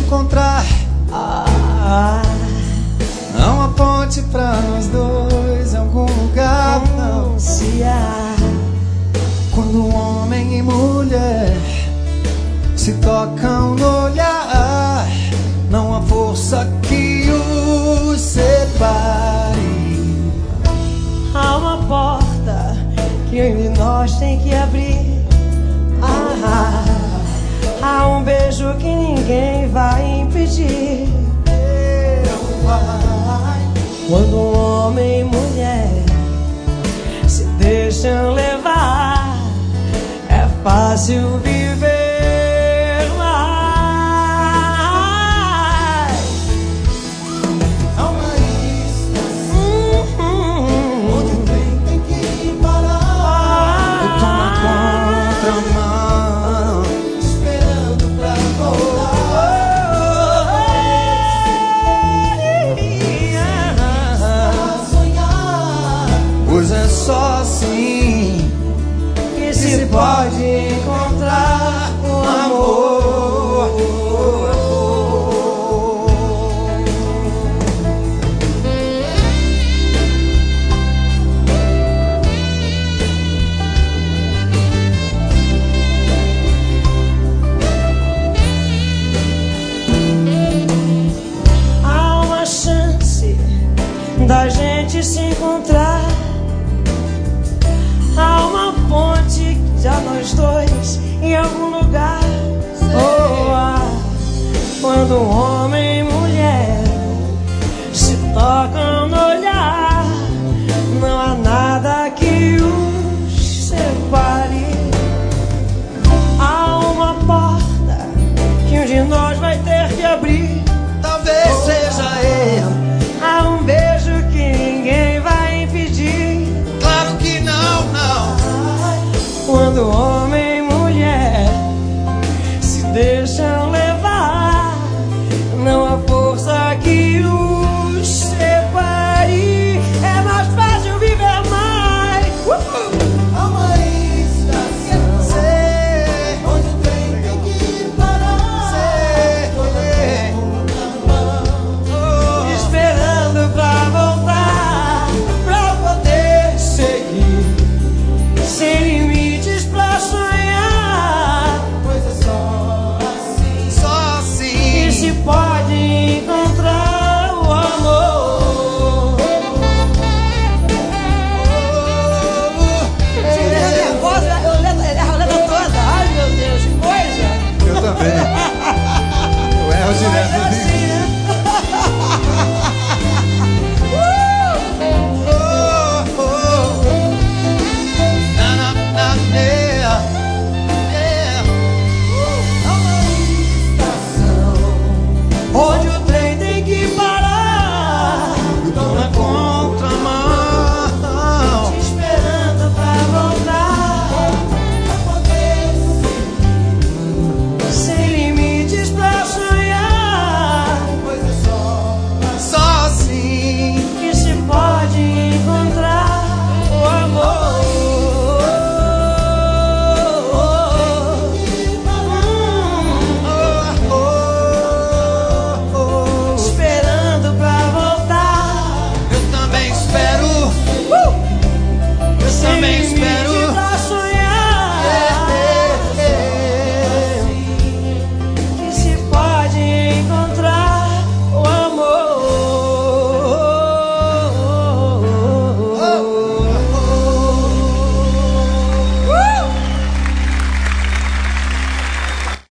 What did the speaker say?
encontrar. Não há ponte pra nós dois em algum lugar, não. Se há. Quando homem e mulher se tocam no olhar, não há força que os separe. Há uma porta que um de nós tem que abrir. Há um beijo que ninguém vai impedir. Quando um homem e mulher se deixam levar, é fácil viver mais. Há uma estação onde o trem tem que parar. Eu tô na contramão, esperando pra voltar. Pois é só assim que se pode encontrar o amor. Há uma chance da gente se encontrar. Há uma ponte já nós dois em algum lugar. Quando um homem e mulher se tocam